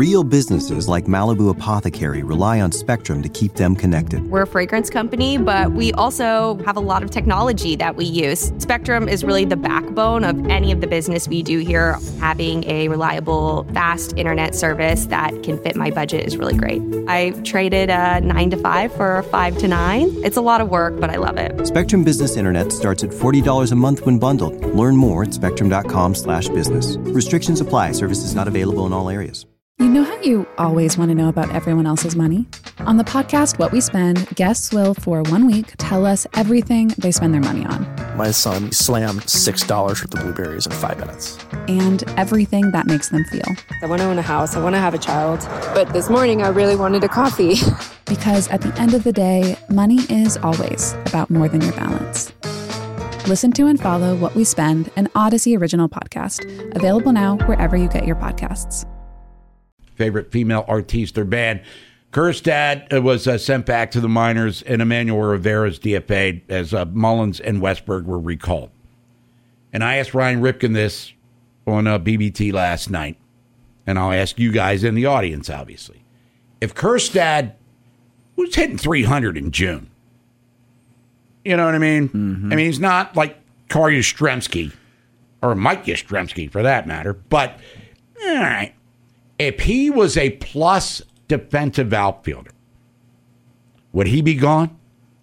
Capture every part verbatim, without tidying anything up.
Real businesses like Malibu Apothecary rely on Spectrum to keep them connected. We're a fragrance company, but we also have a lot of technology that we use. Spectrum is really the backbone of any of the business we do here. Having a reliable, fast internet service that can fit my budget is really great. I traded a nine to five for a five to nine. It's a lot of work, but I love it. Spectrum Business Internet starts at forty dollars a month when bundled. Learn more at spectrum.com slash business. Restrictions apply. Services not available in all areas. You know how you always want to know about everyone else's money? On the podcast What We Spend, guests will, for one week, tell us everything they spend their money on. My son slammed six dollars worth of blueberries in five minutes. And everything that makes them feel. I want to own a house. I want to have a child. But this morning, I really wanted a coffee. Because at the end of the day, money is always about more than your balance. Listen to and follow What We Spend, an Odyssey original podcast. Available now wherever you get your podcasts. Favorite female artiste or band. Kjerstad was uh, sent back to the minors, and Emmanuel Rivera's D F A'd as uh, Mullins and Westberg were recalled. And I asked Ryan Ripken this on uh, B B T last night, and I'll ask you guys in the audience, obviously. If Kjerstad was hitting three hundred in June, you know what I mean? Mm-hmm. I mean, he's not like Carl Yastrzemski, or Mike Yastrzemski for that matter, but all right. If he was a plus defensive outfielder, would he be gone?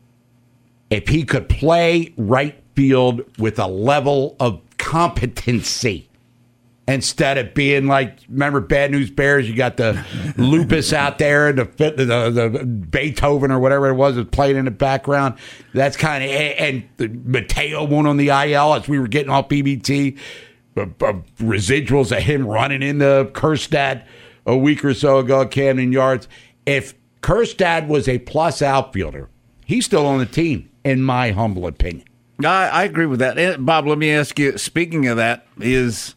If he could play right field with a level of competency instead of being like, remember Bad News Bears? You got the lupus out there and the, the, the Beethoven or whatever it was was playing in the background. That's kind of, and the Mateo one on the I L as we were getting off B B T. Uh, uh, residuals of him running into Kjerstad a week or so ago at Camden Yards. If Kjerstad was a plus outfielder, he's still on the team, in my humble opinion. I, I agree with that. And Bob, let me ask you, speaking of that, is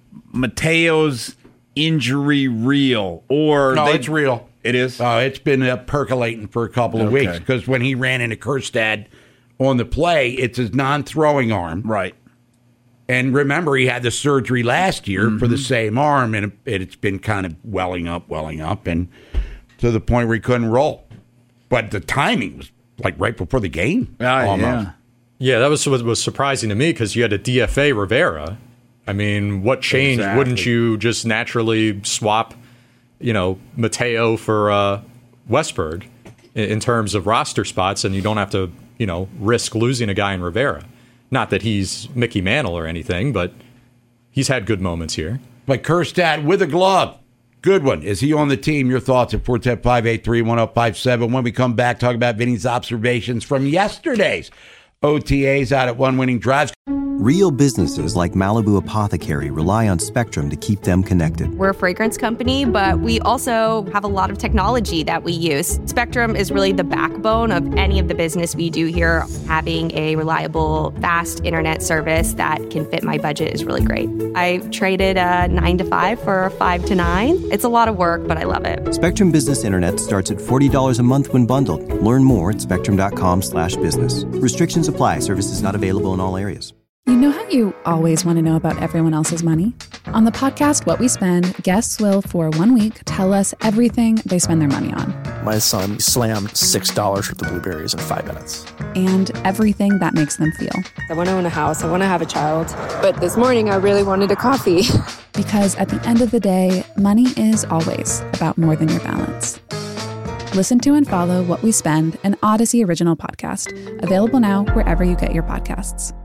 Mateo's injury real? Or No, they, it's real. It is? Uh, it's been uh, percolating for a couple of Okay. weeks because when he ran into Kjerstad on the play, it's his non-throwing arm. Right. And remember, he had the surgery last year Mm-hmm. for the same arm, and it, it's been kind of welling up, welling up, and to the point where he couldn't roll. But the timing was like right before the game. Uh, almost. yeah. Yeah, that was what was surprising to me because you had a D F A Rivera. I mean, what change? Exactly. Wouldn't you just naturally swap, you know, Mateo for uh, Westberg in, in terms of roster spots, and you don't have to, you know, risk losing a guy in Rivera? Not that he's Mickey Mantle or anything, but he's had good moments here. But Kjerstad with a glove. Good one. Is he on the team? Your thoughts at four one zero, five eight three, one zero five seven. When we come back, talk about Vinny's observations from yesterday's O T As out at One Winning Drives. Real businesses like Malibu Apothecary rely on Spectrum to keep them connected. We're a fragrance company, but we also have a lot of technology that we use. Spectrum is really the backbone of any of the business we do here. Having a reliable, fast internet service that can fit my budget is really great. I traded a nine to five for a five to nine. It's a lot of work, but I love it. Spectrum Business Internet starts at forty dollars a month when bundled. Learn more at spectrum.com slash business. Restrictions apply. Services not available in all areas. You know how you always want to know about everyone else's money? On the podcast What We Spend, guests will, for one week, tell us everything they spend their money on. My son slammed six dollars worth of blueberries in five minutes. And everything that makes them feel. I want to own a house. I want to have a child. But this morning, I really wanted a coffee. Because at the end of the day, money is always about more than your balance. Listen to and follow What We Spend, an Odyssey original podcast. Available now wherever you get your podcasts.